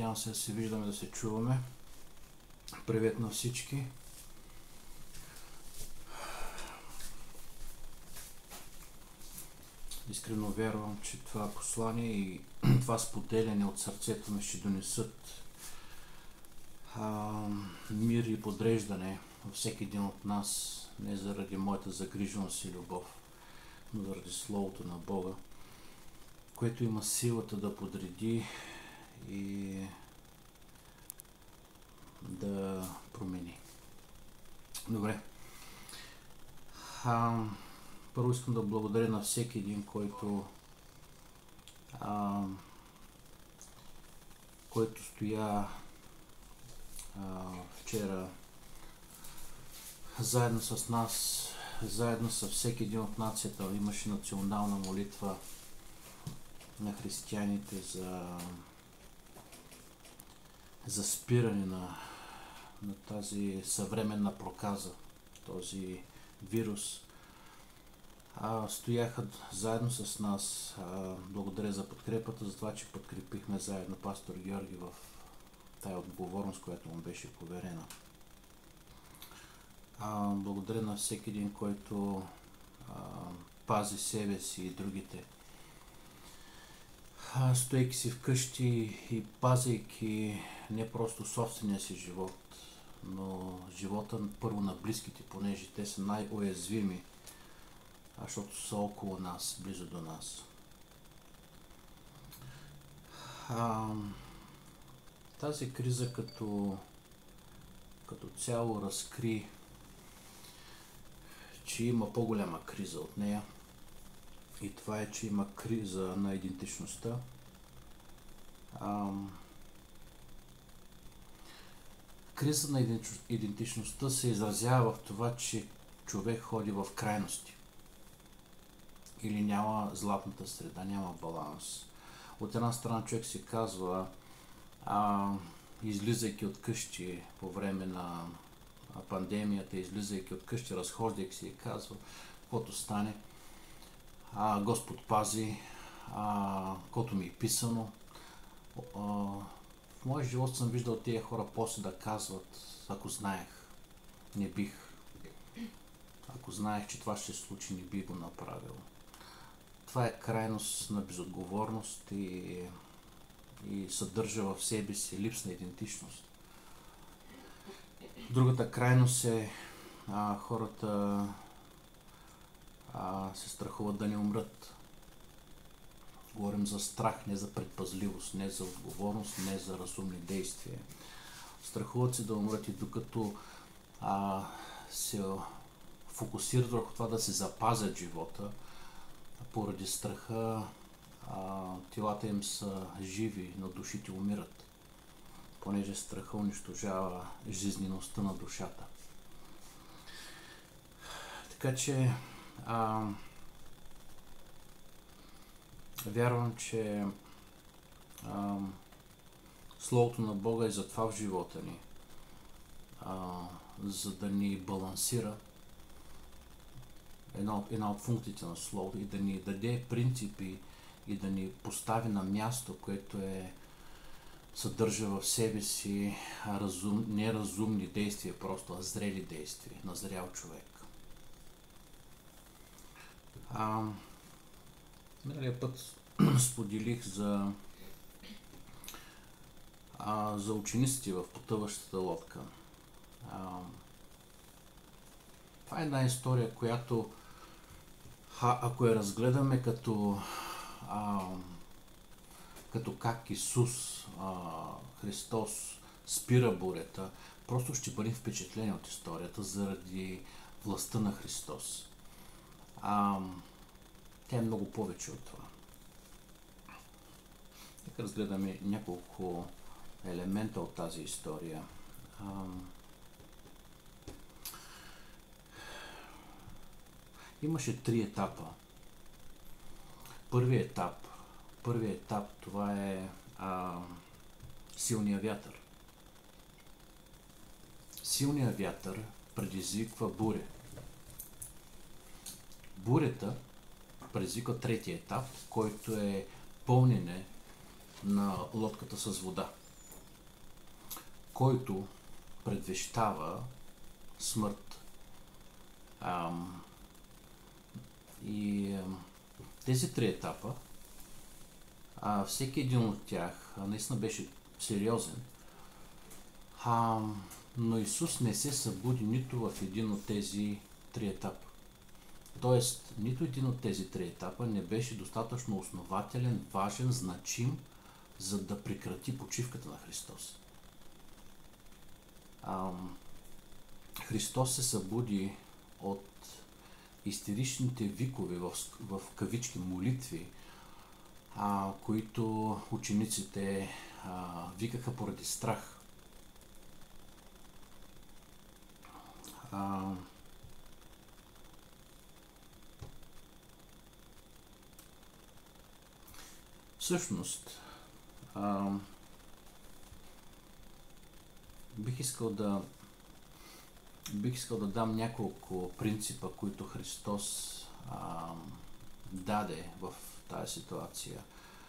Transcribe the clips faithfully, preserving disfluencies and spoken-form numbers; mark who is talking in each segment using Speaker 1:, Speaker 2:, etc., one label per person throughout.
Speaker 1: Надявам се да се виждаме, да се чуваме. Привет на всички. Искрено вярвам, че това послание и това споделяне от сърцето ми ще донесат а, мир и подреждане във всеки един от нас, не заради моята загриженост и любов, но заради Словото на Бога, което има силата да подреди и да промени. Добре. А, първо искам да благодаря на всеки един, който а, който стоя а, вчера заедно с нас, заедно с всеки един от нацията. Имаше национална молитва на християните за за спиране на, на тази съвременна проказа, този вирус. А, стояха заедно с нас. А, благодаря за подкрепата, за това, че подкрепихме заедно пастор Георги в тая отговорност, която му беше поверена. А, благодаря на всеки един, който а, пази себе си и другите. А, стоейки си вкъщи и пазейки не просто собствения си живот, но живота първо на близките, понеже те са най-уязвими, защото са около нас, близо до нас. А, тази криза като, като цяло разкри, че има по-голяма криза от нея, и това е, че има криза на идентичността. А, криза на идентичността се изразява в това, че човек ходи в крайности. Или няма златната среда, няма баланс. От една страна човек си казва, а, излизайки от къщи по време на пандемията, излизайки от къщи, разхождайки се и казва, каквото стане, а, Господ пази, а, каквото ми е писано. А, в моя живот съм виждал тези хора после да казват, ако знаех, не бих. Ако знаех, че това ще се случи, не би го направил. Това е крайност на безотговорност и, и съдържа в себе си липсна идентичност. Другата крайност е а, хората а, се страхуват да не умрат. Говорим за страх, не за предпазливост, не за отговорност, не за разумни действия. Страхуват се да умрат и докато а, се фокусират върху това да се запазят живота, поради страха а, телата им са живи, но душите умират, понеже страха унищожава жизнеността на душата. Така че а, вярвам, че а, Словото на Бога е за това в живота ни, а, за да ни балансира. Една, една от функциите на Словото и да ни даде принципи и да ни постави на място, което е съдържа в себе си разум, неразумни действия, просто а зрели действия на зрял човек. А, миналия път споделих за а, за учениците в потъващата лодка. А, това е една история, която а, ако я разгледаме като а, като как Исус а, Христос спира бурята, просто ще бъдем впечатлени от историята заради властта на Христос. А, тя е много повече от това. Нека разгледаме няколко елемента от тази история. А, имаше три етапа. Първият етап, първият етап това е а, силния вятър. Силният вятър предизвиква буря. Бурята предизвиква третия етап, който е пълнене на лодката с вода. който предвещава смърт. Ам, и ам, тези три етапа, а, всеки един от тях а, наистина беше сериозен. А, но Исус не се събуди нито в един от тези три етапа. Тоест, нито един от тези три етапа не беше достатъчно основателен, важен, значим, за да прекрати почивката на Христос. А, Христос се събуди от истеричните викове в, в кавички молитви, а, които учениците а, викаха поради страх. А, всъщност, а, бих искал да бих искал да дам няколко принципа, които Христос а, даде в тази ситуация.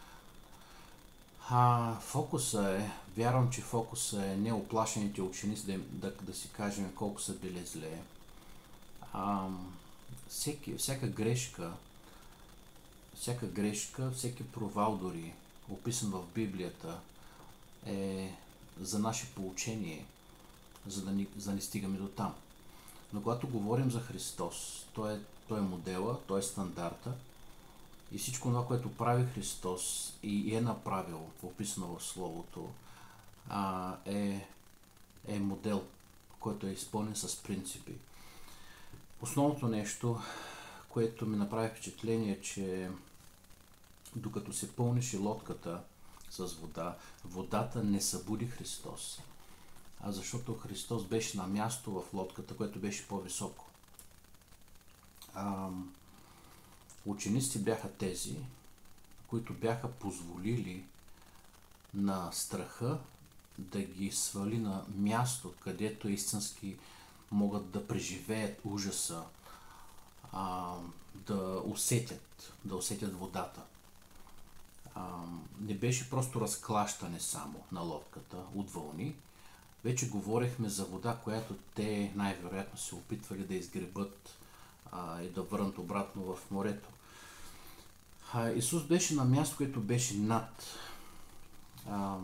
Speaker 1: А, фокуса е, вярвам, че фокуса е не оплашените ученици, да, да, да си кажем колко са били зле. А, всеки, всяка грешка, всяка грешка, всеки провал дори, описан в Библията, е за наше поучение, за да ни, за да ни стигаме до там. Но когато говорим за Христос, Той е, той е модела, Той е стандарта и всичко това, което прави Христос и е направил, описано в Словото, а, е, е модел, който е изпълнен с принципи. Основното нещо, което ми направи впечатление, че докато се пълнеше лодката с вода, водата не събуди Христос, а защото Христос беше на място в лодката, което беше по-високо. А, учениците бяха тези, които бяха позволили на страха да ги свали на място, където истински могат да преживеят ужаса, а, да усетят, да усетят водата. А, не беше просто разклащане само на лодката от вълни. Вече говорихме за вода, която те най-вероятно се опитвали да изгребат а, и да върнат обратно в морето. А, Исус беше на място, което беше над. А,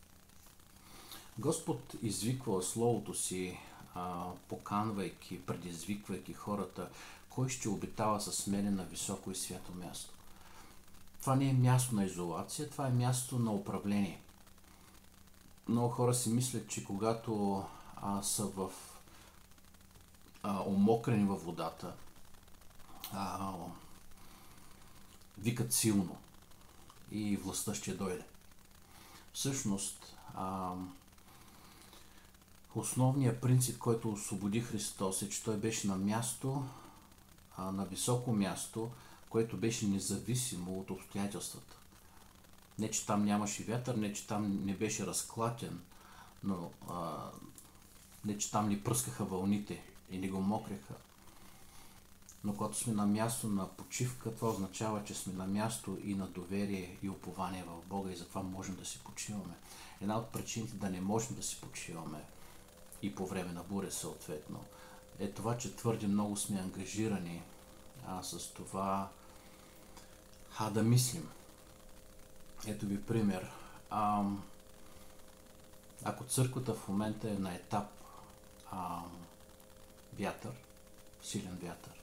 Speaker 1: Господ извиква Словото си, а, поканвайки, предизвиквайки хората, кой ще обитава с мене на високо и свято място. Това не е място на изолация, това е място на управление. Много хора си мислят, че когато а, са в а, омокрени във водата, а, викат силно и властта ще дойде. Всъщност, а, основният принцип, който освободи Христос, е, че Той беше на място, а, на високо място, което беше независимо от обстоятелствата. Не, че там нямаше вятър, не, че там не беше разклатен, но а, не, че там ни пръскаха вълните и не го мокреха. Но когато сме на място на почивка, това означава, че сме на място и на доверие и упование в Бога и затова можем да си почиваме. Една от причините да не можем да си почиваме и по време на буря съответно е това, че твърде много сме ангажирани а, с това а, да мислим. Ето ви пример. А, ако църквата в момента е на етап а, вятър, силен вятър,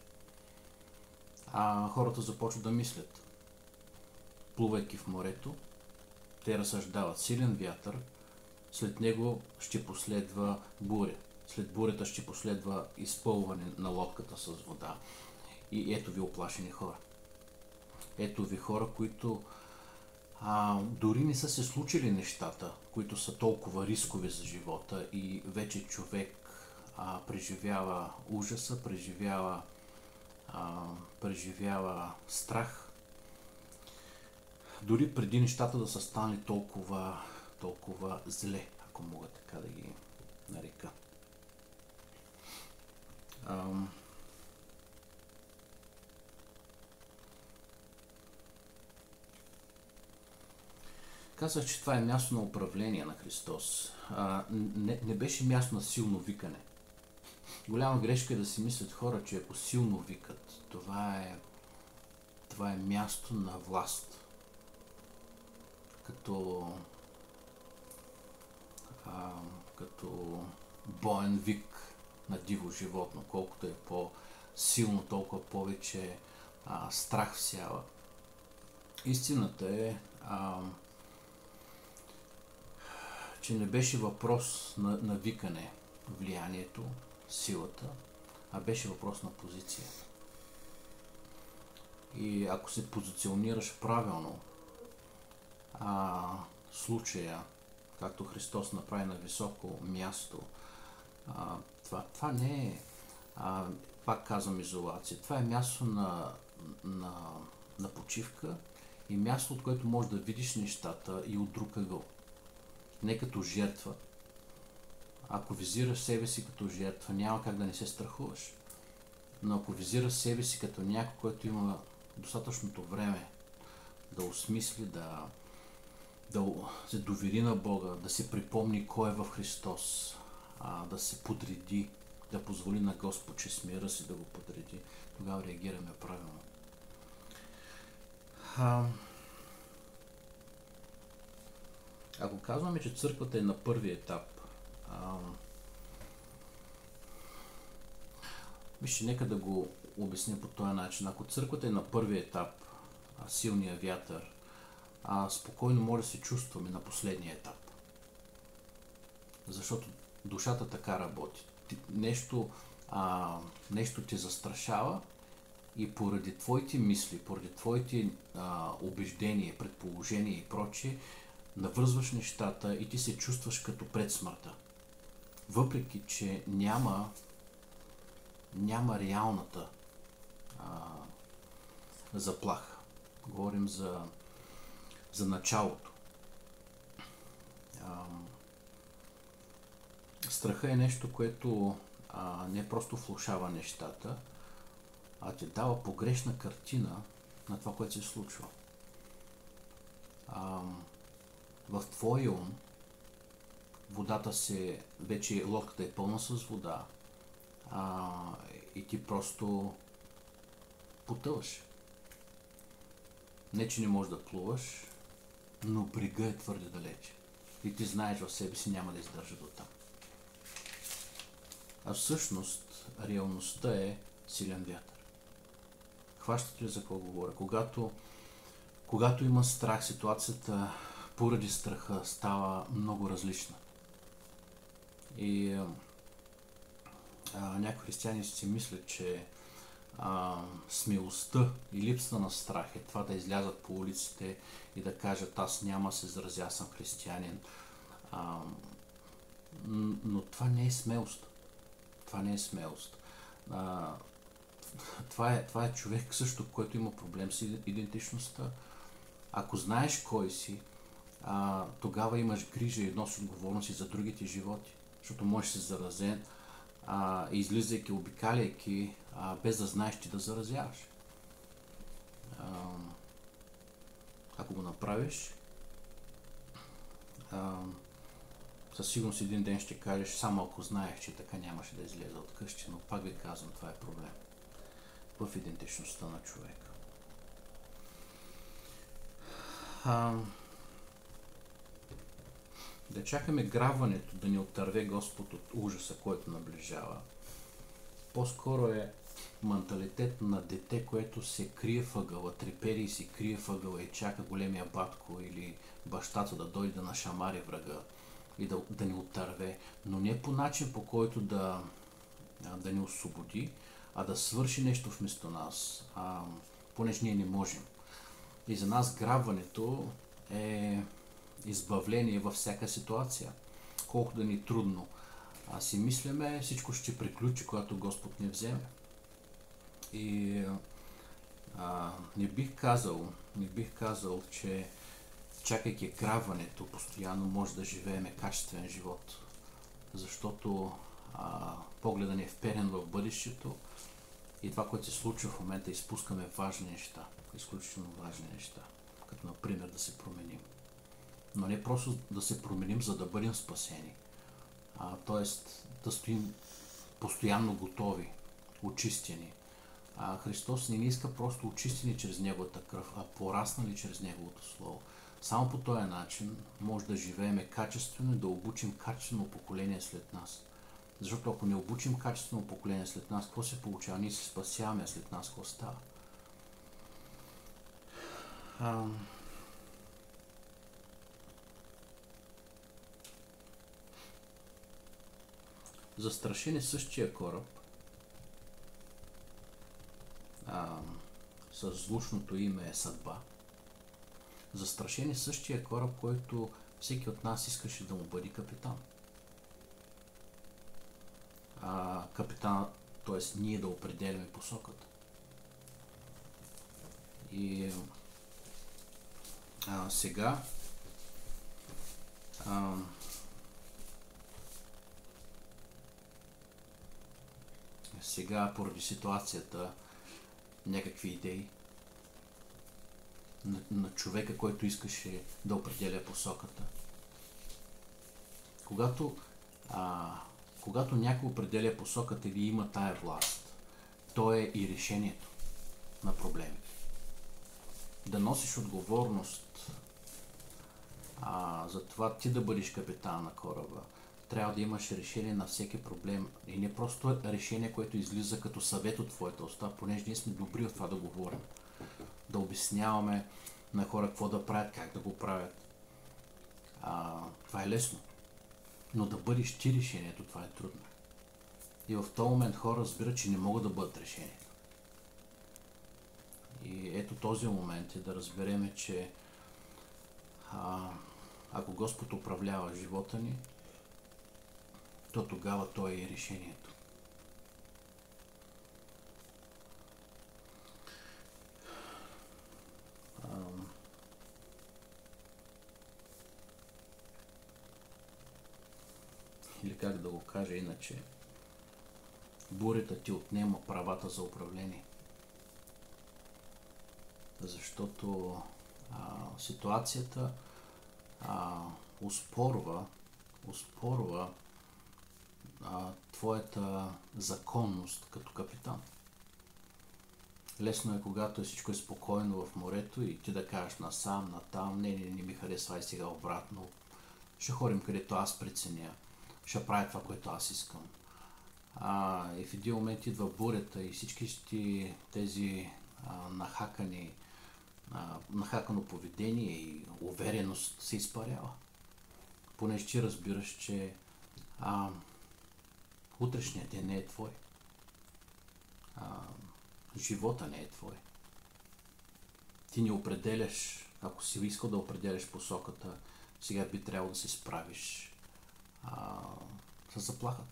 Speaker 1: а хората започват да мислят. Плувайки в морето, те разсъждават силен вятър, след него ще последва буря. След бурята ще последва изпълване на лодката с вода. И ето ви оплашени хора. Ето ви хора, които а, дори не са се случили нещата, които са толкова рискови за живота и вече човек а, преживява ужаса, преживява, а, преживява страх. Дори преди нещата да са станали толкова, толкова зле, ако мога така да ги нарека. Ам... Казах, че това е място на управление на Христос. А, не, не беше място на силно викане. Голяма грешка е да си мислят хора, че ако силно викат, това е, това е място на власт. Като, а, като боен вик на диво животно. Колкото е по-силно, толкова повече а, страх всява. Истината е, а, че не беше въпрос на, на викане, влиянието, силата, а беше въпрос на позиция. И ако се позиционираш правилно, а, случая, както Христос направи на високо място, а, това, това не е, а, пак казвам, изолация. Това е място на, на, на почивка и място, от което можеш да видиш нещата и от друг ъгъл. Не като жертва. Ако визираш себе си като жертва, няма как да не се страхуваш. Но ако визираш себе си като някой, който има достатъчното време да осмисли, да, да се довери на Бога, да се припомни кой е в Христос, а, да се подреди, да позволи на Господ, че с мира си да го подреди, тогава реагираме правилно. А, ако казваме, че църквата е на първи етап, а, вижте, нека да го обясня по този начин. Ако църквата е на първи етап, а, силния вятър, а, спокойно може да се чувстваме на последния етап. Защото душата така работи. Нещо, а, нещо те застрашава и поради твоите мисли, поради твоите а, убеждения, предположения и прочие, навързваш нещата и ти се чувстваш като пред смъртта. Въпреки че няма, няма реалната а, заплаха. Говорим за, за началото. А, страха е нещо, което а, не просто влошава нещата, а ти дава погрешна картина на това, което се случва. А, в твоя ум водата се, вече лодката е пълна с вода, а, и ти просто потъваш. Не, че не можеш да плуваш, но брега е твърде далече. И ти знаеш в себе си няма да издържа до там. А всъщност реалността е силен вятър. Хващате ли за какво говоря? Когато, когато има страх, ситуацията поради страха става много различна. И а, някои християни си мислят, че а, смелостта и липсата на страх е това да излязат по улиците и да кажат: аз няма се заразя, аз съм християнин. А, но това не е смелост. Това не е смелост. А, това, е, това е човек също, който има проблем с идентичността. Ако знаеш кой си, а, тогава имаш грижа и носиш отговорност и за другите животи. Защото можеш да си заразен, а, излизайки, обикаляйки, а, без да знаеш ти да заразяваш. А, ако го направиш, а, със сигурност един ден ще кажеш: само ако знаех, че така нямаше да излезе от къщи, но пак ви казвам, това е проблем в идентичността на човека. А, да чакаме грабването да ни отърве Господ от ужаса, който наближава, по-скоро е менталитет на дете, което се крие въгъла, трепери и се крие въгъла и чака големия батко или бащата да дойде да нашамари врага и да, да ни отърве, но не по начин, по който да, да ни освободи, а да свърши нещо вместо нас, а, понеже ние не можем. И за нас грабването е избавление във всяка ситуация. Колко да ни е трудно а си мисляме, всичко ще приключи, когато Господ не вземе. И а, не бих казал, не бих казал, че чакайки грабването, постоянно може да живеем качествен живот. Защото а, погледа ни е вперен в бъдещето и това, което се случва в момента, изпускаме важни неща, изключително важни неща, като например да се променим. но не просто да се променим, за да бъдем спасени. А, тоест да стоим постоянно готови, очистени. А Христос не ни иска просто очистени чрез Неговата кръв, а пораснали чрез Неговото Слово. Само по този начин може да живееме качествено и да обучим качествено поколение след нас. Защото ако не обучим качествено поколение след нас, какво се получава? Ние се спасяваме, а след нас какво става? А... Застрашен е същия кораб а, с звучното име е Съдба. Застрашен е същия кораб, който всеки от нас искаше да му бъде капитан. А, капитан, т.е. ние да определяме посоката. И а, сега а, сега поради ситуацията някакви идеи на, на човека, който искаше да определя посоката. Когато а, когато някой определя посоката или има тая власт, то е и решението на проблемите. Да носиш отговорност а, за това ти да бъдеш капитан на кораба, трябва да имаш решение на всеки проблем. И не просто решение, което излиза като съвет от твоята уста, понеже ние сме добри от това да говорим. Да обясняваме на хора какво да правят, как да го правят. А, това е лесно. Но да бъдеш ти решението, това е трудно. И в този момент хора разбират, че не могат да бъдат решението. И ето този момент е да разбереме, че а, ако Господ управлява живота ни, то тогава Той е решението. А, или как да го кажа иначе, бурята ти отнема правата за управление. Защото а, ситуацията а, успорва, успорва а, твоята законност като капитан. Лесно е, когато всичко е спокойно в морето и ти да кажеш насам, натам, не, не, не ми харесва и сега обратно. Ще ходим където аз преценя. Ще правя това, което аз искам. А, и в един момент идва бурята и всички тези а, нахакани, а, нахакано поведение и увереност се изпарява. Понеже ти разбираш, че а, утрешният ден не е твой. А, живота не е твой. Ти не определяш, ако си искал да определяш посоката, сега би трябвало да се справиш а, с заплахата.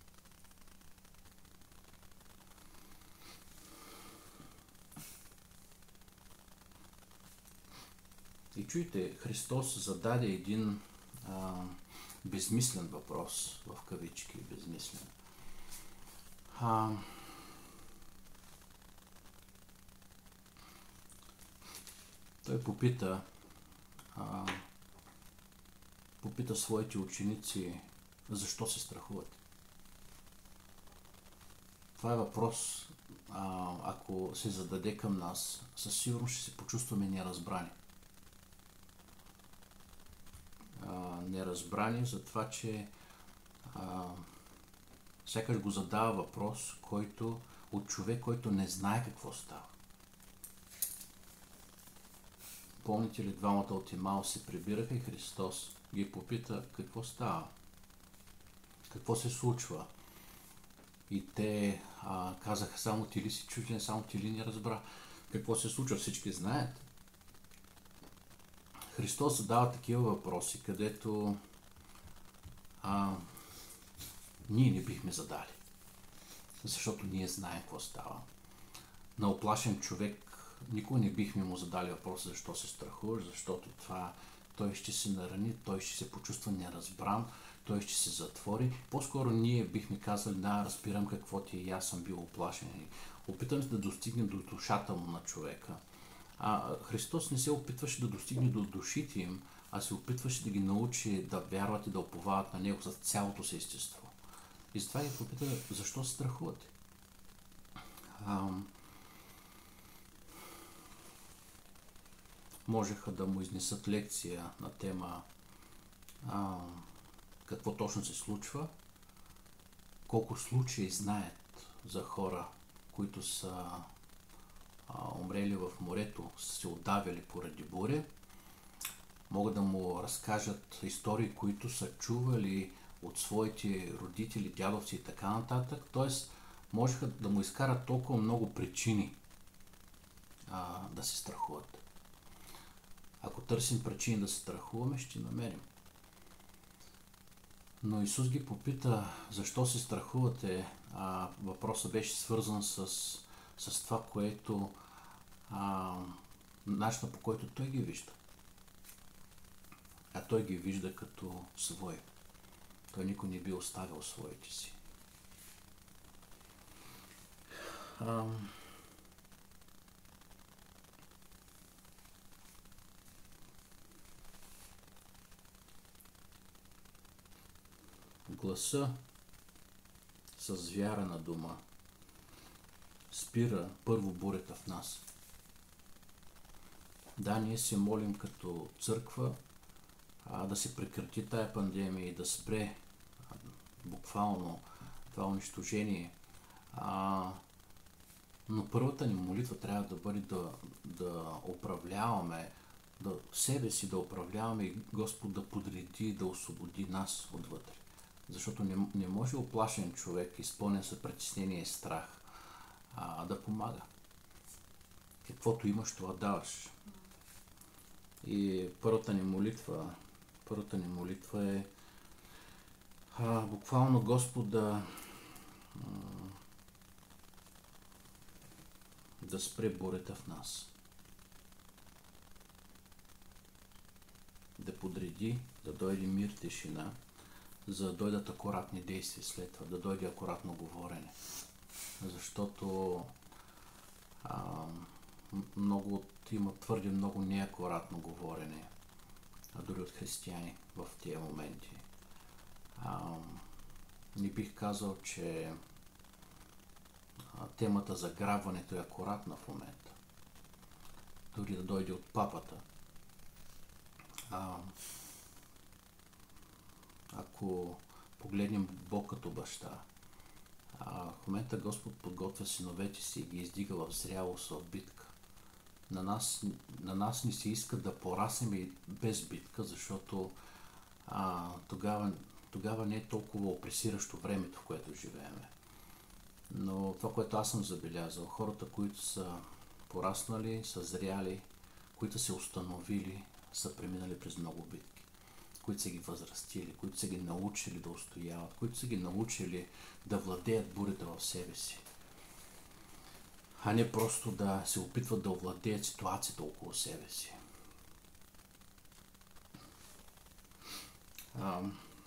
Speaker 1: И чуйте, Христос зададе един а, безмислен въпрос, в кавички безмислен. А, той попита а, попита своите ученици защо се страхуват. Това е въпрос, а, ако се зададе към нас, със сигурност ще се почувстваме неразбрани. А, неразбрани за това, че а, сякаш го задава въпрос, който от човек, който не знае какво става. Помните ли, двамата от Емаус се прибираха и Христос ги попита какво става, какво се случва. И те а, казаха, само ти ли си чуден, само ти ли не разбра какво се случва, всички знаят. Христос задава такива въпроси, където а, ние не бихме задали. Защото ние знаем какво става. На оплашен човек никога не бихме му задали въпроса защо се страхуваш, защото това той ще се нарани, той ще се почувства неразбран, той ще се затвори. По-скоро ние бихме казали, да, разбирам какво ти е и аз съм бил оплашен. Опитам се да достигнем до душата му на човека. А Христос не се опитваше да достигне до душите им, а се опитваше да ги научи да вярват и да уповават на Него за цялото си естество. И затова ги попита, защо се страхувате? Ам... Можеха да му изнесат лекция на тема а, какво точно се случва, колко случаи знаят за хора, които са а, умрели в морето, са се удавили поради буря. Могат да му разкажат истории, които са чували от своите родители, дядовци и така нататък. Тоест, можеха да му изкарат толкова много причини а, да се страхуват. Ако търсим причини да се страхуваме, ще намерим. Но Исус ги попита, защо се страхувате? А, въпросът беше свързан с, с това, което а, начина, по който Той ги вижда. А Той ги вижда като свои. Той никой не би оставил своите си. А, гласа с вяра на дума спира първо бурята в нас. Да, ние се молим като църква а, да се прекрати тая пандемия и да спре а, буквално това унищожение. А, но първата ни молитва трябва да бъде да, да управляваме да, себе си, да управляваме и Господ да подреди, да освободи нас отвътре. Защото не, не може оплашен човек, изпълнен с притеснение и страх, а, да помага. Каквото имаш, това даваш. И първата ни молитва, първата ни молитва е а, буквално Господ да, да спре бурята в нас. Да подреди, да дойде мир, тишина, за да дойдат акуратни действия след това, да дойде акуратно говорене. Защото а, много от, има твърде много неакуратно говорене, а дори от християни в тия моменти. А, не бих казал, че а, темата за грабването е акуратна в момента. Дори да дойде от папата. А, ако погледнем Бог като баща, а, в момента Господ подготвя синовете си и ги издига в зрялост, в битка. На нас, на нас ни се иска да пораснем и без битка, защото а, тогава, тогава не е толкова опресиращо времето, в което живееме. Но това, което аз съм забелязал, хората, които са пораснали, са зряли, които са установили, са преминали през много битки, които са ги възрастили, които са ги научили да устояват, които са ги научили да владеят бурята в себе си, а не просто да се опитват да овладеят ситуацията около себе си. А,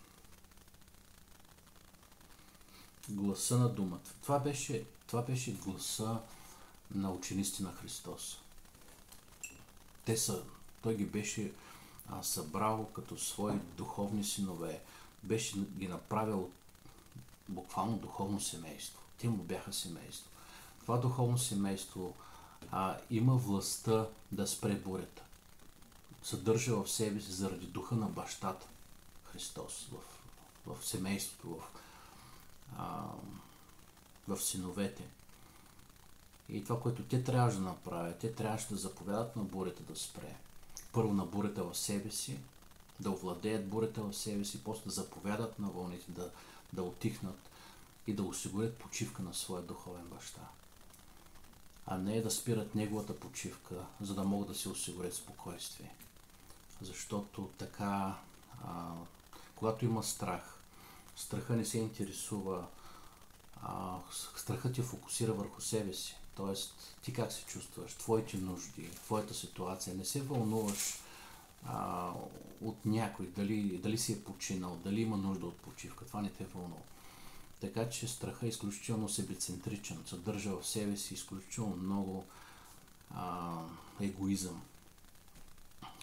Speaker 1: гласа на думата. Това беше, това беше гласа на учениците на Христос. Те са, той ги беше а, събрал като свои духовни синове, беше ги направил буквално духовно семейство. Те му бяха семейство. Това духовно семейство а, има властта да спре бурята. Съдържа в себе си заради духа на бащата Христос в, в семейството, в, а, в синовете. И това, което те трябваше да направят, те трябваше да заповядат на бурята да спре. Първо на бурята в себе си, да овладеят бурята в себе си, после да заповядат на вълните, да, да отихнат и да осигурят почивка на своя духовен баща. А не да спират неговата почивка, за да могат да си осигурят спокойствие. Защото така, а, когато има страх, страха не се интересува, а, страхът те фокусира върху себе си. Тоест, ти как се чувстваш, твоите нужди, твоята ситуация, не се вълнуваш а, от някой, дали, дали си е починал, дали има нужда от почивка, това не те вълнува. Така че страхът е изключително себецентричен, съдържа в себе си изключително много а, егоизъм.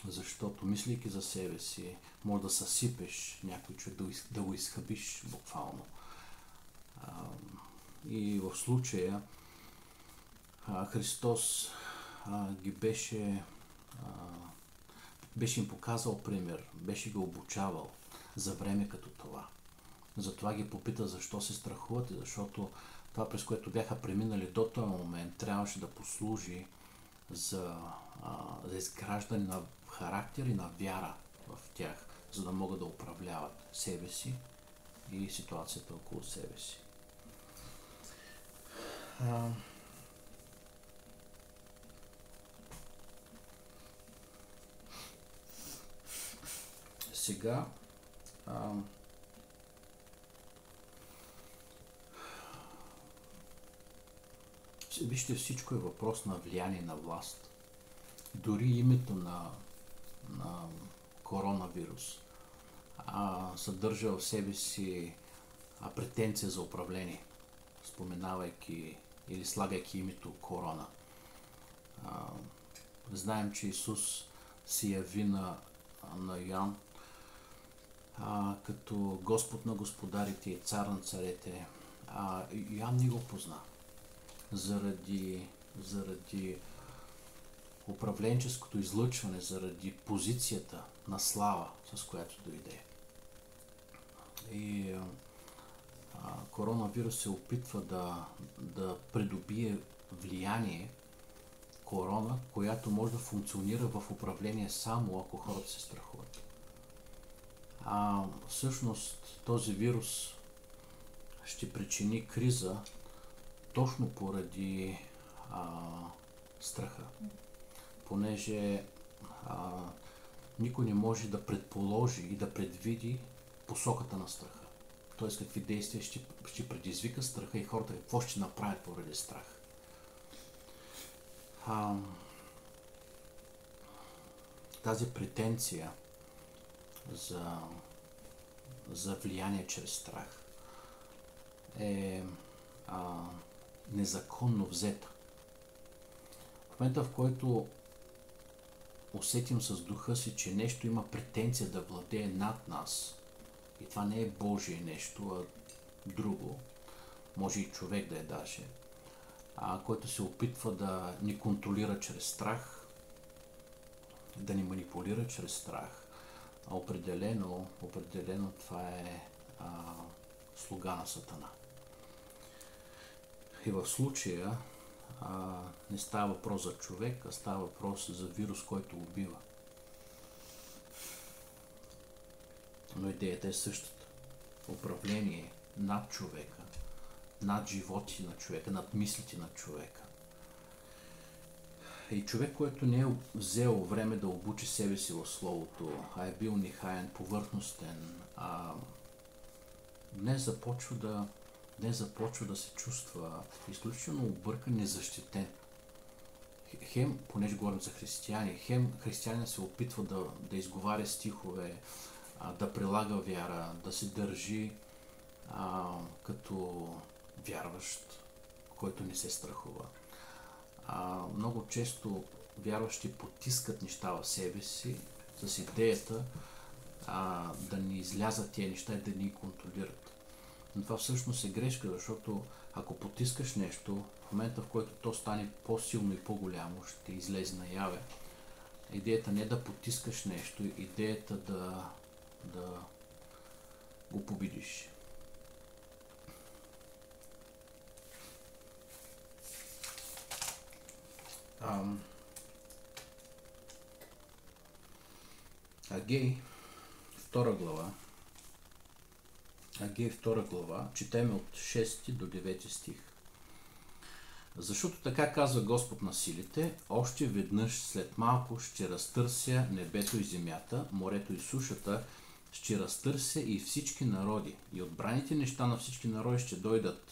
Speaker 1: Защото, мислейки за себе си, може да съсипеш някой човек, да, да го изхъбиш буквално. А, и в случая а, Христос а, ги беше, а, беше им показал пример, беше ги обучавал за време като това. Затова ги попита защо се страхувате, защото това, през което бяха преминали до този момент, трябваше да послужи за, а, за изграждане на характер и на вяра в тях, за да могат да управляват себе си и ситуацията около себе си. А, сега а, вижте, всичко е въпрос на влияние на власт. Дори името на, на коронавирус а, съдържа в себе си а, претенция за управление, споменавайки или слагайки името корона. А, знаем, че Исус се яви на, на Йоан а, като Господ на господарите и цар на царете. А Йоан не го позна. Заради, заради управленческото излъчване, заради позицията на слава, с която дойде. И а, коронавирус се опитва да, да придобие влияние, корона, която може да функционира в управление само ако хората се страхуват. А всъщност този вирус ще причини криза точно поради а, страха. Понеже а, никой не може да предположи и да предвиди посоката на страха. Т.е. какви действия ще, ще предизвика страха и хората какво ще направят поради страх. А, тази претенция за, за влияние чрез страх е а, незаконно взета. В момента, в който усетим с духа си, че нещо има претенция да владее над нас, и това не е Божие нещо, а друго, може и човек да е даже, а, който се опитва да ни контролира чрез страх, да ни манипулира чрез страх, а определено, определено това е а, слуга на Сатана. И в случая а, не става въпрос за човек, а става въпрос за вирус, който убива. Но идеята е същата. Управление над човека, над животи на човека, над мислите на човека. И човек, който не е взел време да обучи себе си в Словото, а е бил нехаен, повърхностен, а днес започва да, днес започва да се чувства изключително объркан, незащитен. Хем, понеже говорим за християни, хем християнин се опитва да, да изговаря стихове, а, да прилага вяра, да се държи а, като вярващ, който не се страхува. А, много често вярващи потискат неща в себе си с идеята а, да ни излязат тези неща и да ни контролират. Но това всъщност е грешка, защото ако потискаш нещо, в момента в който то стане по-силно и по-голямо, ще излезе наяве. Идеята не е да потискаш нещо, идеята да, да го победиш. Ам... Агей, втора глава. Агей, втора глава. Четеме от шести до девети стих. Защото така казва Господ на силите, още веднъж след малко ще разтърся небето и земята, морето и сушата, ще разтърся и всички народи, и отбраните неща на всички народи ще дойдат.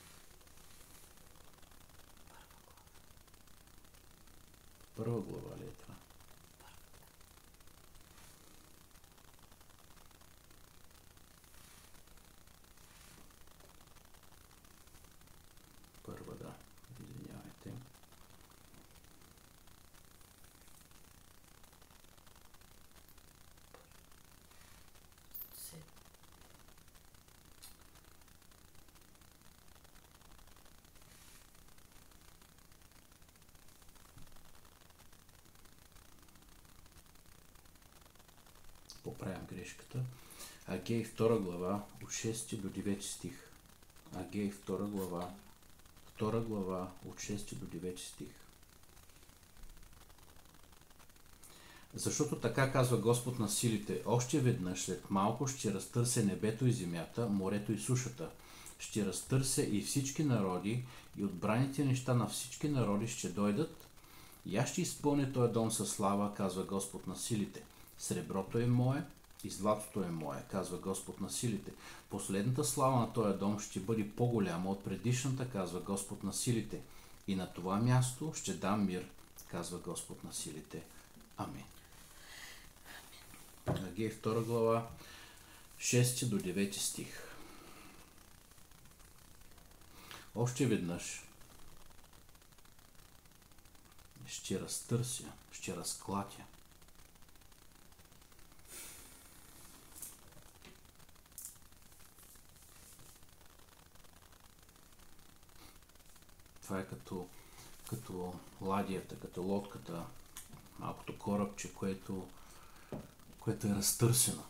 Speaker 1: Първа глава ли е това? Първа, да. Извинявайте. поправям грешката. Агей втора глава от шести до девети стих. Агей втора глава, втора глава от шести до девети стих. Защото така казва Господ на силите: още веднъж след малко ще разтърся небето и земята, морето и сушата. Ще разтърся и всички народи, и отбраните неща на всички народи ще дойдат. И аз ще изпълня този дом със слава, казва Господ на силите. Среброто е мое и златото е мое, казва Господ на силите. Последната слава на този дом ще бъде по-голяма от предишната, казва Господ на силите. И на това място ще дам мир, казва Господ на силите. Амин. Агей втора глава, шести до девети стих. Още веднъж ще разтърся, ще разклатя. Това е като, като ладията, като лодката, малкото корабче, което, което е разтърсено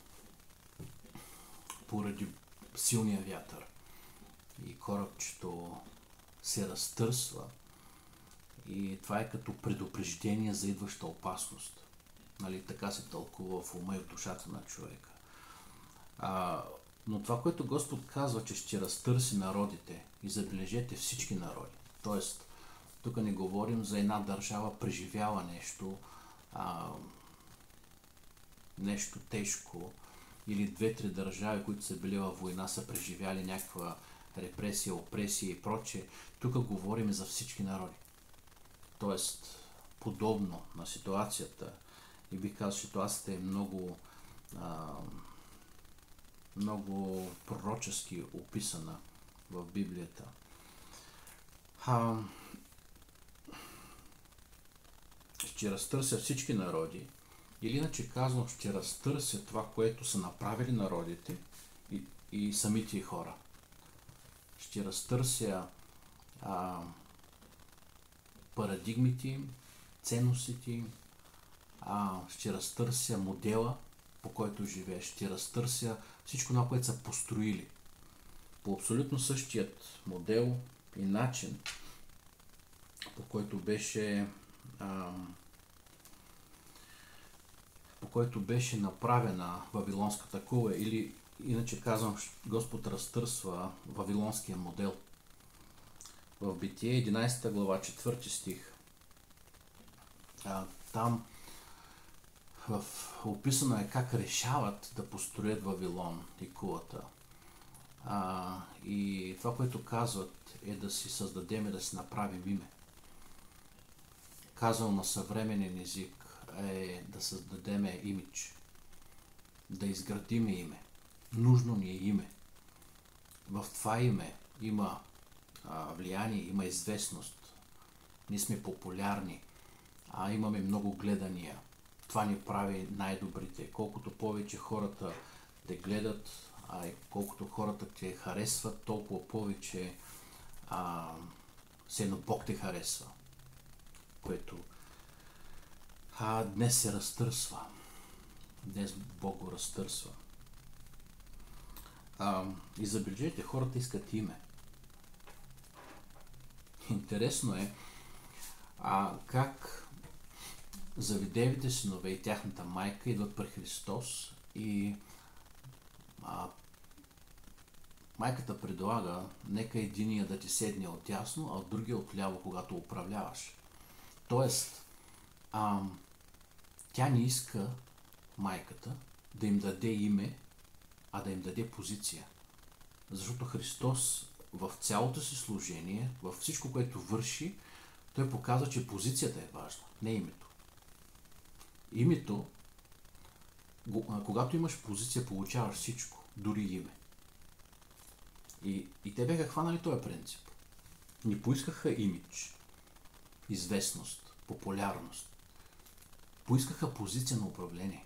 Speaker 1: поради силния вятър. И корабчето се разтърсва. И това е като предупреждение за идваща опасност. Нали, така се тълкува в ума и в душата на човека. А, но това, което Господ казва, че ще разтърси народите, и забележете всички народи. Тоест, тук не говорим за една държава преживяла нещо, а, нещо тежко, или две-три държави, които са били във война, са преживяли някаква репресия, опресия и прочее. Тук говорим за всички народи. Тоест, подобно на ситуацията, и бих казал, ситуацията е много, а, много пророчески описана в Библията. А, ще разтърся всички народи, или иначе казвам, ще разтърся това, което са направили народите и, и самите хора. Ще разтърся а, парадигмите им, ценностите им, а, ще разтърся модела, по който живееш, ще разтърся всичко това, което са построили. По абсолютно същият модел и начин, по който беше а, по който беше направена Вавилонската кула, или иначе казвам, Господ разтърсва Вавилонския модел. В Битие единайсета глава, четвърти стих, а, там в, описано е как решават да построят Вавилон и кулата. А, и това, което казват, е да си създадем и да си направим име. Казал на съвременен език е да създадем имидж, да изградим име. Нужно ни е име. В това име има а, влияние, има известност. Ние сме популярни, а имаме много гледания. Това ни прави най-добрите. Колкото повече хората те гледат, а и колкото хората те харесват, толкова повече а, все едно Бог те харесва. Което а, днес се разтърсва. Днес Бог го разтърсва. А, и забележете, хората искат име. Интересно е а, как завидевите синове и тяхната майка идват при Христос и а, майката предлага, нека единия да ти седне отдясно, а другия отляво, когато управляваш. Тоест, а, тя не иска, майката, да им даде име, а да им даде позиция. Защото Христос в цялото си служение, във всичко, което върши, той показва, че позицията е важна, не името. Името, когато имаш позиция, получаваш всичко, дори име. И, и те бяха хванали този принцип. Не поискаха имидж, известност, популярност. Поискаха позиция на управление.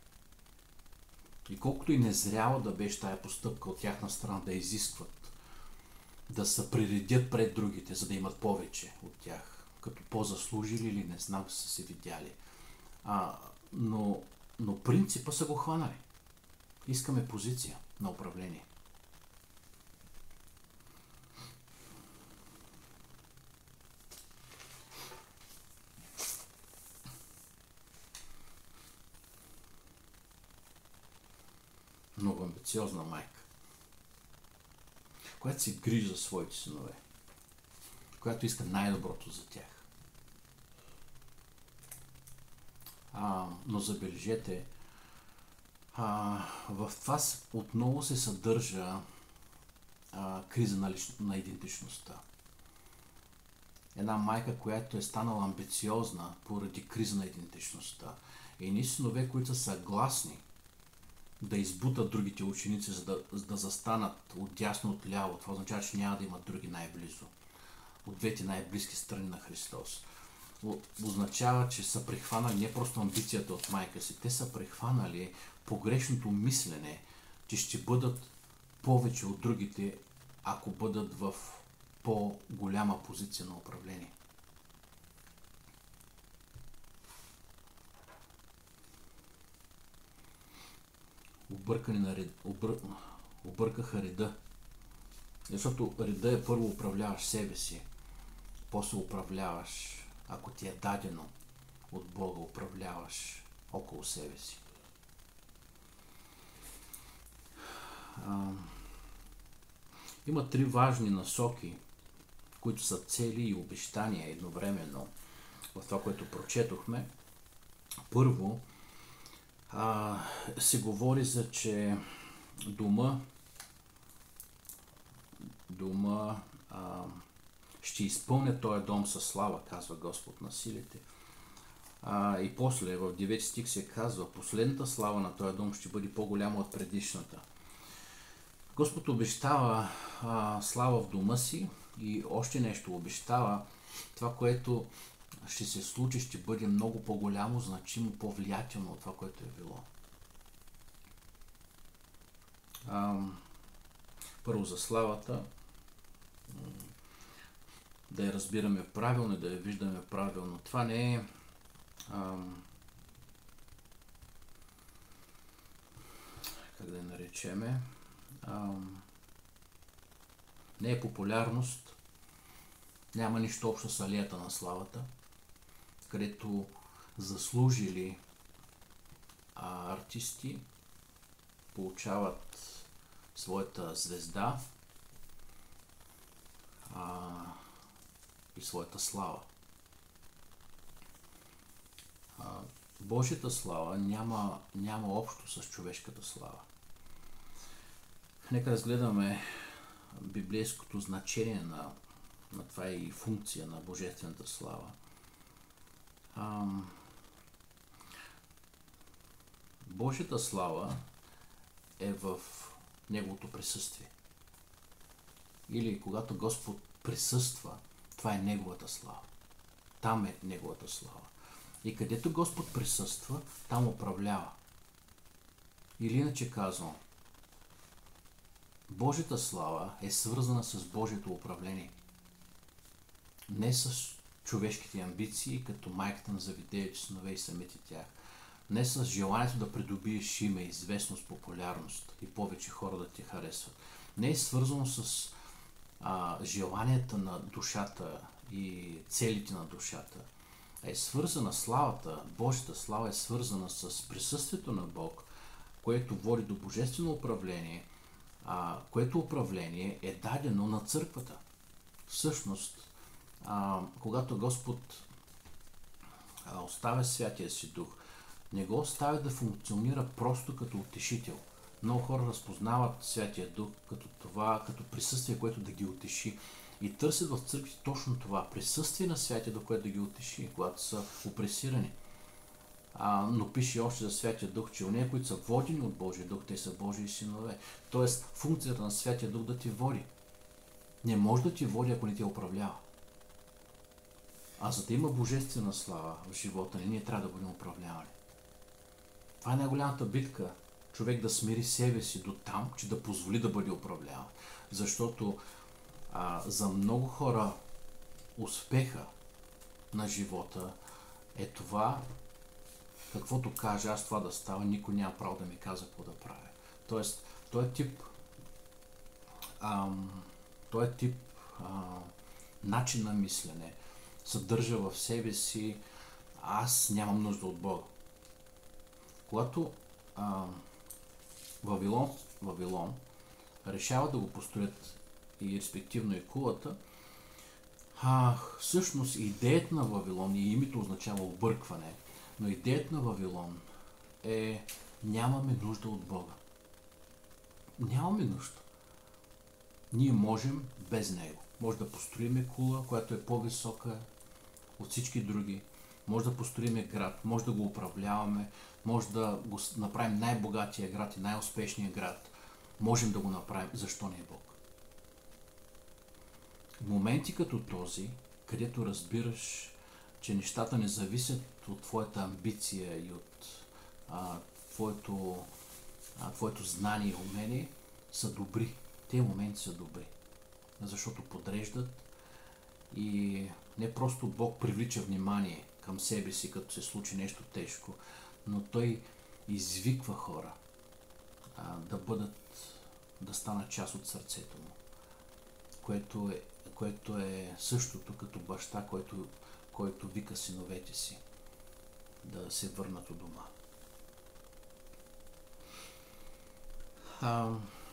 Speaker 1: И колкото и незряла да беше тая постъпка от тяхна страна да изискват, да се приредят пред другите, за да имат повече от тях, като по-заслужили или не знам, са се видяли. А, но, но принципа са го хванали. Искаме позиция на управление. Много амбициозна майка, която се грижи за своите синове, която иска най-доброто за тях. А, но забележете, а, в това отново се съдържа а, криза на, лич... на идентичността. Една майка, която е станала амбициозна поради криза на идентичността. И ни синове, които са съгласни да избутат другите ученици, за да, за да застанат отдясно, от ляво. Това означава, че няма да имат други най-близо. От двете най-близки страни на Христос. Означава, че са прихванали не просто амбицията от майка си, те са прихванали погрешното мислене, че ще бъдат повече от другите, ако бъдат в по-голяма позиция на управление. Объркани на ред, обър... объркаха реда. Защото реда е първо управляваш себе си, после управляваш, ако ти е дадено от Бога, управляваш около себе си. А, има три важни насоки, които са цели и обещания едновременно в това, което прочетохме. Първо, а, се говори за, че дома дома а, ще изпълня този дом със слава, казва Господ на силите. А, и после в девети стих се казва, последната слава на този дом ще бъде по-голяма от предишната. Господ обещава а, слава в дома си и още нещо обещава, това, което ще се случи, ще бъде много по-голямо, значимо, по-влиятелно от това, което е било. А, първо за славата, да я разбираме правилно, да я виждаме правилно. Това не е а, как да я наречеме, а, не е популярност, няма нищо общо с алеята на славата, където заслужили а, артисти получават своята звезда а, и своята слава. А, Божията слава няма, няма общо с човешката слава. Нека разгледаме библейското значение на, на това и функция на божествената слава. А, Божията слава е в Неговото присъствие. Или когато Господ присъства, това е Неговата слава. Там е Неговата слава. И където Господ присъства, там управлява. Или иначе казвам, Божията слава е свързана с Божието управление. Не с човешките амбиции, като майката на завидеите синове и самите тях. Не с желанието да придобиеш име, известност, популярност и повече хора да те харесват. Не е свързано с а, желанията на душата и целите на душата. Е свързана славата, Божията слава е свързана с присъствието на Бог, което води до божествено управление, а, което управление е дадено на църквата. Всъщност, а, когато Господ а, оставя Святия си Дух, не го оставя да функционира просто като утешител. Много хора разпознават Святия Дух като това, като присъствие, което да ги утеши. И търсят в църквите точно това, присъствие на Святия Дух, което да ги утеши, когато са опресирани. А, но пише още за Святия Дух, че онези, които са водени от Божия Дух, те са Божии синове. Тоест, функцията на Святия Дух да ти води. Не може да ти води, ако не те управлява. А за да има божествена слава в живота ни, ние трябва да бъдем управлявани. Това е най-голямата битка. Човек да смири себе си до там, че да позволи да бъде управляван. Защото а, за много хора успеха на живота е това, каквото кажа аз това да става, никой няма право да ми казва какво да правя. Тоест, този тип, ам, този тип а, начин на мислене съдържа в себе си аз нямам нужда от Бога. Когато а, Вавилон, Вавилон решава да го построят и респективно и кулата, а, всъщност идеята на Вавилон, и името означава объркване, но идеята на Вавилон е нямаме нужда от Бога. Нямаме нужда. Ние можем без Него. Може да построиме кула, която е по-висока от всички други. Може да построиме град, може да го управляваме, може да го направим най-богатия град и най-успешния град. Можем да го направим. Защо не е Бог? В моменти като този, където разбираш, че нещата не зависят от твоята амбиция и от а, твоето, а, твоето знание и умение, са добри. Те моменти са добри. Защото подреждат и не просто Бог привлича внимание към себе си, като се случи нещо тежко, но Той извиква хора а, да бъдат, да станат част от сърцето му, което е, което е същото като баща, който, който вика синовете си да се върнат у дома. А,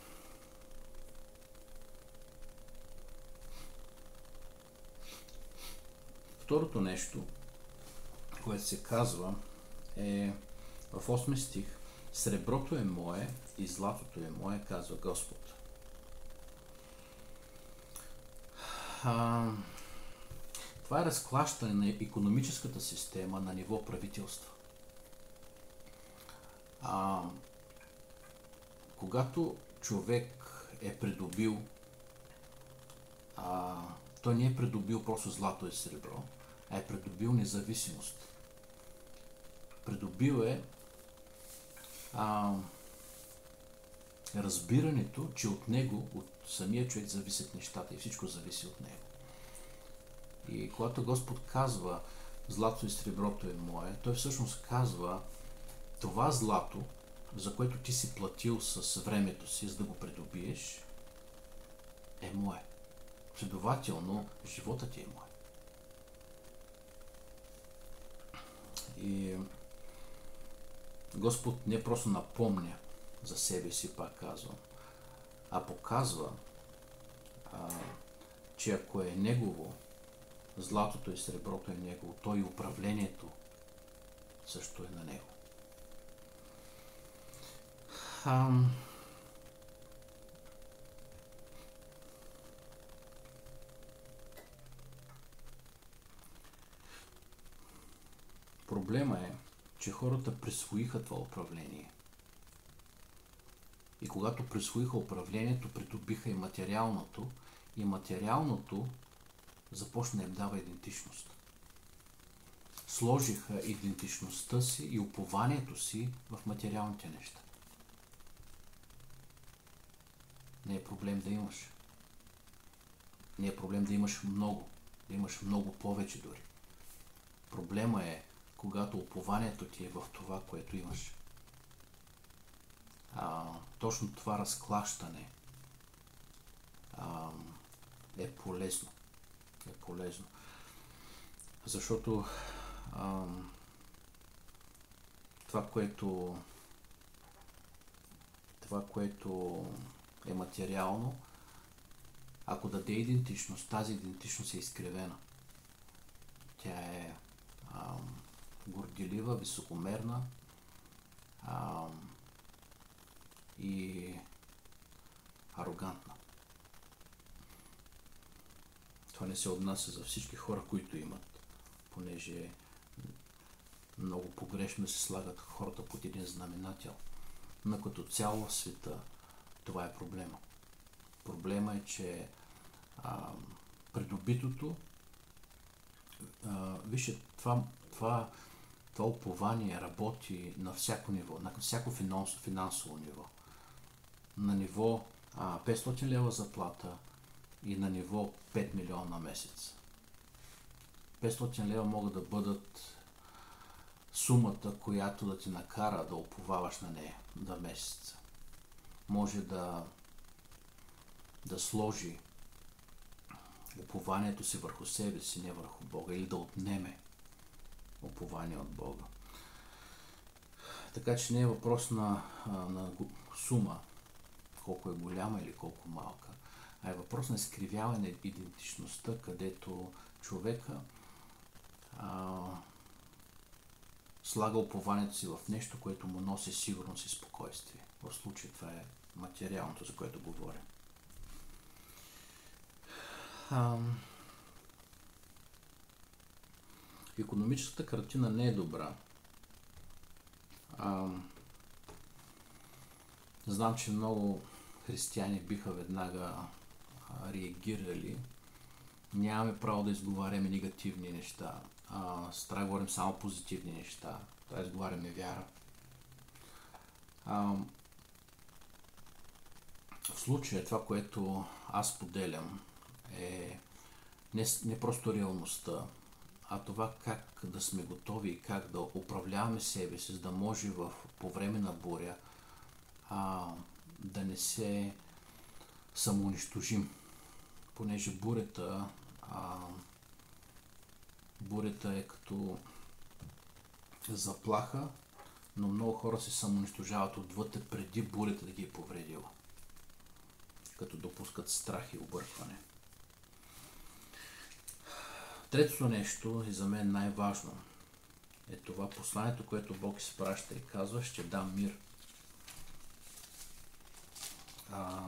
Speaker 1: Второто нещо, което се казва, е в осми стих: среброто е мое и златото е мое, казва Господ. А, това е разклащане на икономическата система на ниво правителство. А, когато човек е придобил, а, той не е придобил просто злато и сребро, а е придобил независимост. Придобил е а, разбирането, че от него, от самия човек зависят нещата и всичко зависи от него. И когато Господ казва злато и среброто е мое, той всъщност казва това злато, за което ти си платил с времето си, за да го придобиеш, е мое. Следователно, живота ти е мой. И Господ не просто напомня за себе си, пак казвам, а показва, а, че ако е Негово, златото и среброто е Негово, то и управлението също е на Него. А, Проблема е, че хората присвоиха това управление. И когато присвоиха управлението, придобиха и материалното, и материалното започна да им дава идентичност. Сложиха идентичността си и упованието си в материалните неща. Не е проблем да имаш. Не е проблем да имаш много, да имаш много повече дори. Проблема е, когато упованието ти е в това, което имаш. А, точно това разклащане а, е полезно. Е полезно. Защото а, това, което това, което е материално, ако даде идентичност, тази идентичност е изкривена. Тя е а, горделива, високомерна а, и арогантна. Това не се отнася за всички хора, които имат, понеже много погрешно се слагат хората под един знаменател. Но като цяло в света това е проблема. Проблема е, че а, придобитото, а, вижте, това, това, това упование работи на всяко ниво, на всяко финансово, финансово ниво. На ниво а, петстотин лева заплата и на ниво пет милиона на месец. петстотин лева могат да бъдат сумата, която да ти накара да уповаваш на нея за месеца. може да, да сложи упованието си върху себе си, не върху Бога, или да отнеме упование от Бога. Така че не е въпрос на, на сума, колко е голяма или колко малка, а е въпрос на изкривяване на идентичността, където човека а, слага упованието си в нещо, което му носи сигурност и спокойствие. В случай това е материалното, за което говоря. А, икономическата картина не е добра. А, знам, че много християни биха веднага а, реагирали. Нямаме право да изговаряме негативни неща. А, с това говорим само позитивни неща. Това изговаряме вяра. А, в случая това, което аз поделям, е не, не просто реалността, а това как да сме готови и как да управляваме себе си, за да може в, по време на буря а, да не се самоунищожим. Понеже бурята, а, бурята е като заплаха, но много хора се самоунищожават отвътре преди бурята да ги е повредила, като допускат страх и объркване. Третото нещо, и за мен най-важно, е това посланието, което Бог изпраща и казва: ще дам мир. А,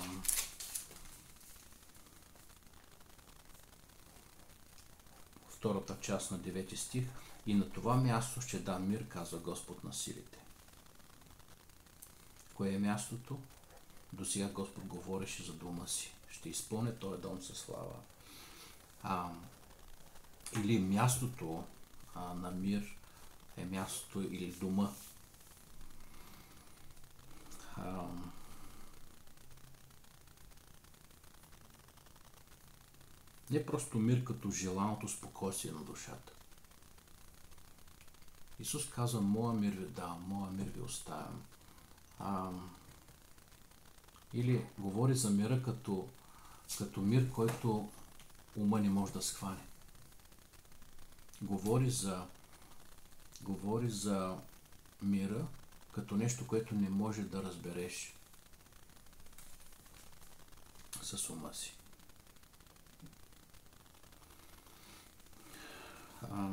Speaker 1: втората част на девети стих: и на това място ще дам мир, казва Господ на силите. Кое е мястото? До сега Господ говореше за дома си. Ще изпълня този дом със слава. А, или мястото а, на мир е мястото или дома. А, не просто мир като желаното спокойствие на душата. Исус казва: моя мир ви давам, моя мир ви оставям. А, или говори за мира като, като мир, който ума не може да схване. Говори за, говори за мира като нещо, което не може да разбереш с ума си. А,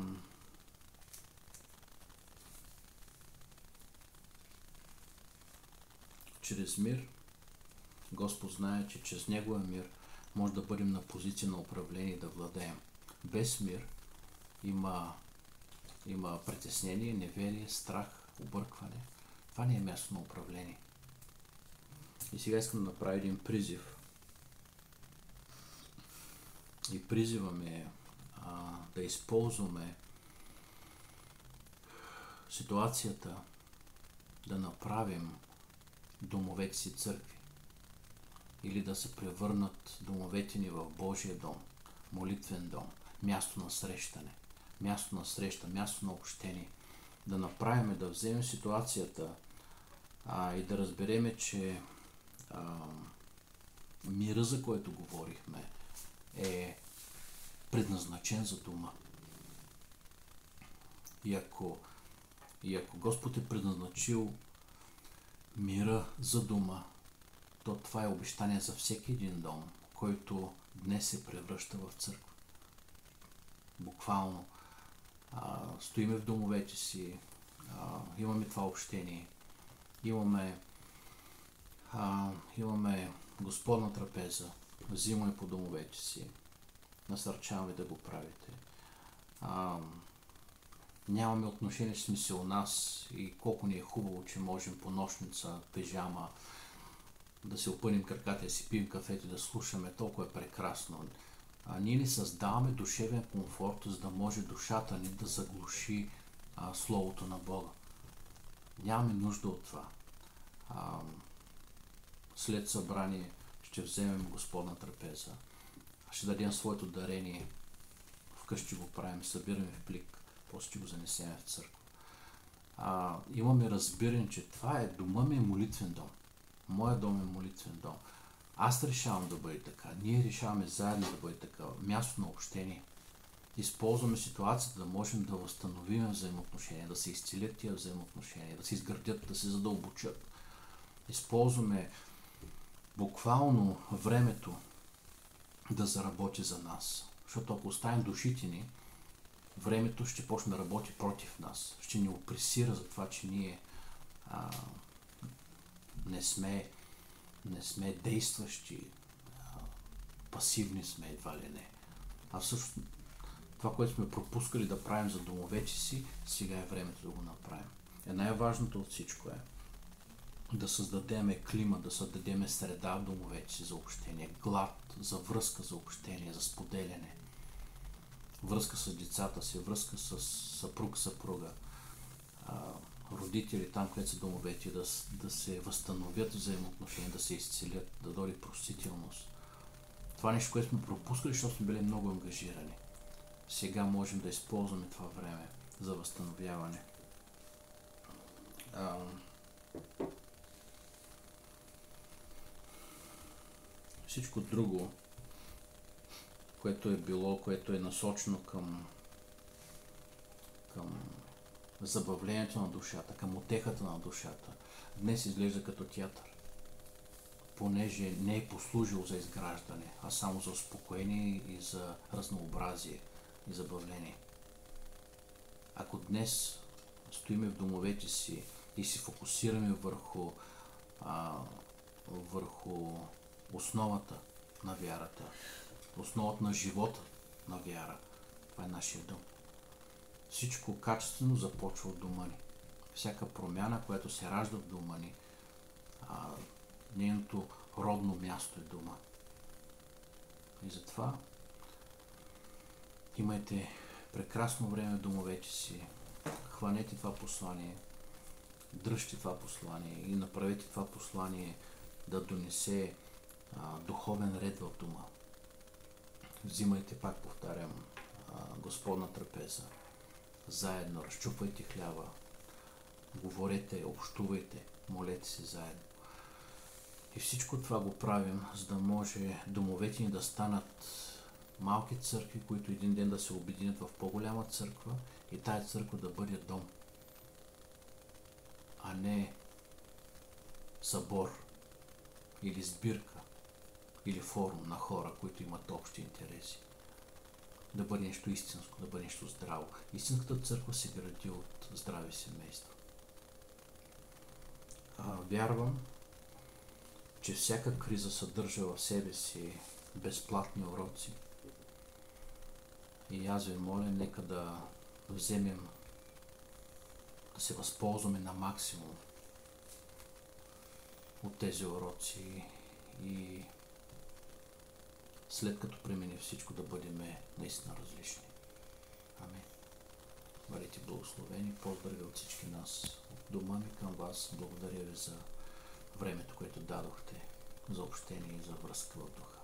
Speaker 1: чрез мир Господ знае, че чрез Неговия мир може да бъдем на позиция на управление и да владеем. Без мир има, има притеснение, неверие, страх, объркване. Това не е място на управление. И сега искам да направя един призив. И призиваме а, да използваме ситуацията да направим домовете си църкви. Или да се превърнат домовете ни в Божия дом, молитвен дом, място на срещане, място на среща, място на общение. Да направим, да вземем ситуацията а, и да разбереме, че а, мира, за който говорихме, е предназначен за дома. И ако, и ако Господ е предназначил мира за дома, то това е обещание за всеки един дом, който днес се превръща в църква. Буквално а, стоиме в домовете си, а, имаме това общение, имаме, а, имаме Господна трапеза, взимаме по домовете си, насърчаваме да го правите. А, нямаме отношение с мисъл нас и колко ни е хубаво, че можем по нощница, пижама, да се опънем краката и си пием кафето и да слушаме. Толкова е прекрасно. А, ние ни създаваме душевен комфорт, за да може душата ни да заглуши а, Словото на Бога. Нямаме нужда от това. А, след събрание ще вземем Господна трапеза. Ще дадем своето дарение. Вкъщи го правим, събираме в плик, после ще го занесем в църква. А, имаме разбиране, че това е дома ми е молитвен дом. Моя дом е молитвен дом. Аз решавам да бъде така. Ние решаваме заедно да бъде така. Място на общение. Използваме ситуацията да можем да възстановим взаимоотношения, да се изцелят тия взаимоотношения, да се изградят, да се задълбочат. Използваме буквално времето да заработи за нас. Защото ако оставим душите ни, времето ще почне да работи против нас. Ще ни опресира за това, че ние а, не сме не сме действащи, а, пасивни сме едва ли не. А всъщност това, което сме пропускали да правим за домовете си, сега е времето да го направим. Е най-важното от всичко е да създадеме клима, да създадеме среда в домовете си за общение, глад, за връзка, за общение, за споделяне, връзка с децата си, връзка с съпруг, съпруга, родители там, където са домовете, да, да се възстановят взаимоотношения, да се изцелят, да дойде простителност. Това нещо, което сме пропускали, защото сме били много ангажирани. Сега можем да използваме това време за възстановяване. А, всичко друго, което е било, което е насочено към, към забавлението на душата, към утехата на душата, днес изглежда като театър, понеже не е послужило за изграждане, а само за успокоение и за разнообразие и забавление. Ако днес стоиме в домовете си и се фокусираме върху, а, върху основата на вярата, основата на живота на вяра, това е нашия дом. Всичко качествено започва от дома ни. Всяка промяна, която се ражда в дома ни, а, нейното родно място е дома. И затова имайте прекрасно време в домовете си, хванете това послание, дръжте това послание и направете това послание да донесе а, духовен ред в дома. Взимайте, пак повтарям, а, Господна трапеза. Заедно разчупвайте хляба, говорете, общувайте, молете се заедно. И всичко това го правим, за да може домовете ни да станат малки църкви, които един ден да се обединят в по-голяма църква и тая църква да бъде дом, а не събор или сбирка или форум на хора, които имат общи интереси. Да бъде нещо истинско, да бъде нещо здраво. Истинската църква се гради от здрави семейства. А, вярвам, че всяка криза съдържа в себе си безплатни уроци. И аз ви моля, нека да вземем, да се възползваме на максимум от тези уроци и след като премине всичко да бъдем наистина различни. Амин. Бъдете благословени. Поздрави от всички нас, от дома ми към вас. Благодаря ви за времето, което дадохте за общение и за връзка в духа.